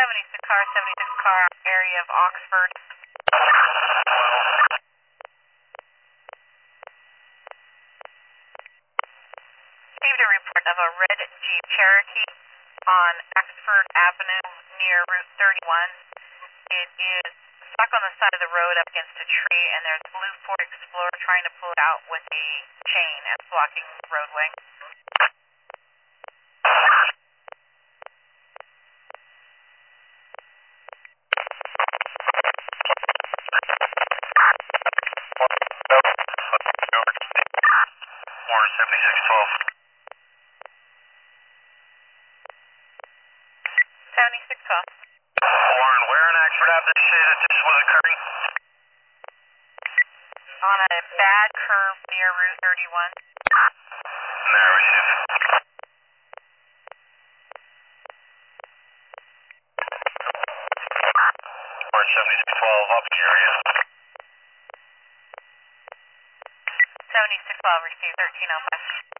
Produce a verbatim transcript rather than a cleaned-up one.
seventy-six car, seventy-six car, area of Oxford. Received a report of a red Jeep Cherokee on Oxford Avenue near Route thirty-one. It is stuck on the side of the road up against a tree, and there's a blue Ford Explorer trying to pull it out with a chain that's blocking the roadway. Warren seventy-six twelve. seventy-six twelve. Warren, where in Oxford Ave did you say that this was occurring? On a bad curve near Route thirty-one. Narrow shift. Warren seventy-six twelve, up in your area. seventy-six twelve, received thirteen oh five.